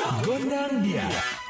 Gondang dia.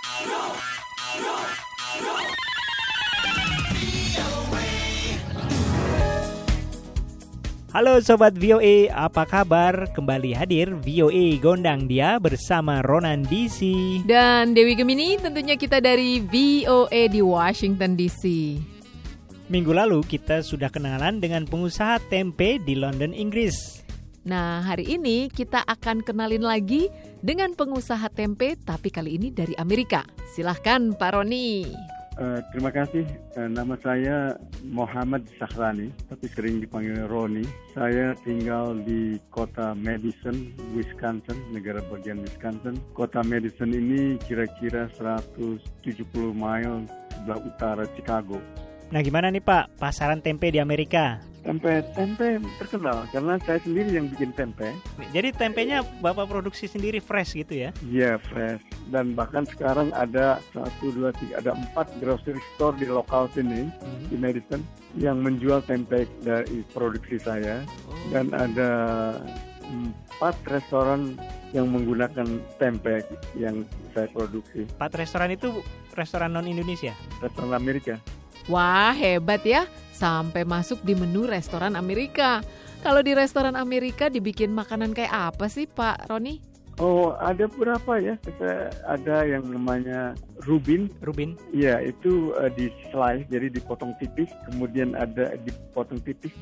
Halo Sobat VOA, apa kabar? Kembali hadir VOA Gondang Dia bersama Ronan DC dan Dewi Gemini, tentunya kita dari VOA di Washington DC. Minggu lalu kita sudah kenalan dengan pengusaha tempe di London, Inggris. Nah, hari ini kita akan kenalin lagi dengan pengusaha tempe, tapi kali ini dari Amerika. Silahkan Pak Roni. Terima kasih. Nama saya Muhammad Sahrani, tapi sering dipanggil Roni. Saya tinggal di kota Madison, Wisconsin, negara bagian Wisconsin. Kota Madison ini kira-kira 170 mile sebelah utara Chicago. Nah, gimana nih Pak, pasaran tempe di Amerika? Tempe terkenal karena saya sendiri yang bikin tempe. Jadi tempenya Bapak produksi sendiri fresh gitu ya? Iya, fresh. Dan bahkan sekarang ada 4 grocery store di lokal sini, di Madison, yang menjual tempe dari produksi saya. Dan ada 4 restoran yang menggunakan tempe yang saya produksi. 4 restoran itu restoran non-Indonesia? Restoran Amerika. Wah, hebat ya, sampai masuk di menu restoran Amerika. Kalau di restoran Amerika dibikin makanan kayak apa sih Pak Roni? Oh, ada beberapa ya. Ada yang namanya Rubin. Iya, itu di slice, jadi dipotong tipis. Kemudian ada dipotong tipis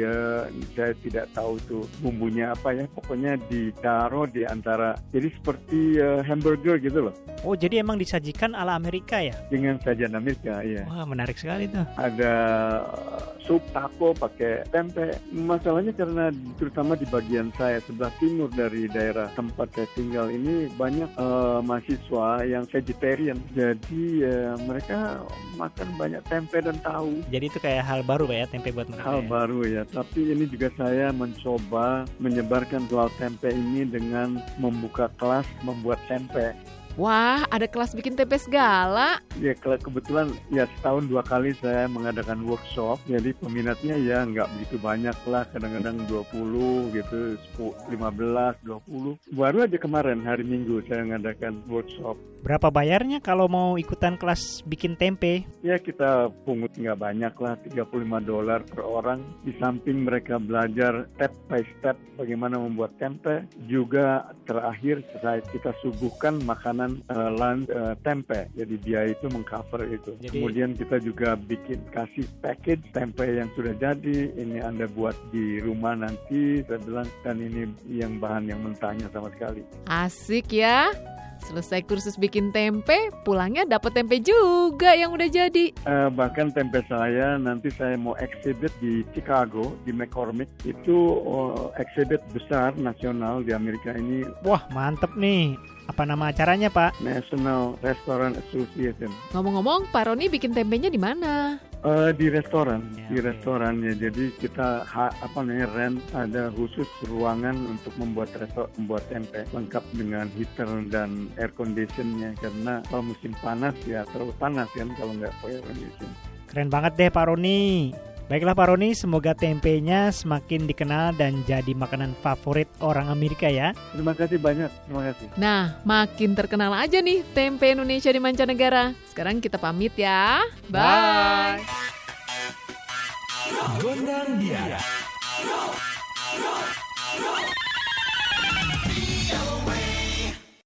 saya tidak tahu itu bumbunya apa ya. Pokoknya ditaruh di antara, jadi seperti hamburger gitu loh. Oh, jadi emang disajikan ala Amerika ya? Dengan sajian Amerika, iya. Wah, menarik sekali tuh. Ada sup taco pakai tempe. Masalahnya karena terutama di bagian saya sebelah timur dari daerah tempat saya tinggal ini banyak mahasiswa yang vegetarian. Jadi mereka makan banyak tempe dan tahu. Jadi itu kayak hal baru Pak ya, tempe buat mereka. Hal baru ya. Tapi ini juga saya mencoba menyebarkan jual tempe ini dengan membuka kelas membuat tempe. Wah, ada kelas bikin tempe segala. Ya, kebetulan ya setahun 2 kali saya mengadakan workshop. Jadi peminatnya ya nggak begitu banyak lah. Kadang-kadang 20 gitu, 15, 20. Baru aja kemarin hari Minggu saya mengadakan workshop. Berapa bayarnya kalau mau ikutan kelas bikin tempe? Ya kita pungut nggak banyak lah, $35 per orang. Di samping mereka belajar step by step bagaimana membuat tempe. Juga terakhir kita suguhkan makanan tempe, jadi dia itu mengcover itu. Kemudian kita juga kasih package tempe yang sudah jadi. Ini Anda buat di rumah nanti, saya bilang, dan ini yang bahan yang mentahnya sama sekali. Asik ya. Selesai kursus bikin tempe, pulangnya dapat tempe juga yang udah jadi. Bahkan tempe saya nanti saya mau exhibit di Chicago, di McCormick. Itu exhibit besar nasional di Amerika ini. Wah, mantep nih. Apa nama acaranya Pak? National Restaurant Association. Ngomong-ngomong, Pak Roni bikin tempenya di mana? Di restoran, restoran ya. Jadi kita rent ada khusus ruangan untuk membuat tempe, lengkap dengan heater dan air conditionnya, karena kalau musim panas ya terlalu panas kan kalau nggak pakai air condition. Keren banget deh Pak Roni. Baiklah Pak Roni, semoga tempenya semakin dikenal dan jadi makanan favorit orang Amerika ya. Terima kasih banyak, terima kasih. Nah, makin terkenal aja nih tempe Indonesia di mancanegara. Sekarang kita pamit ya. Bye. Gondang dia.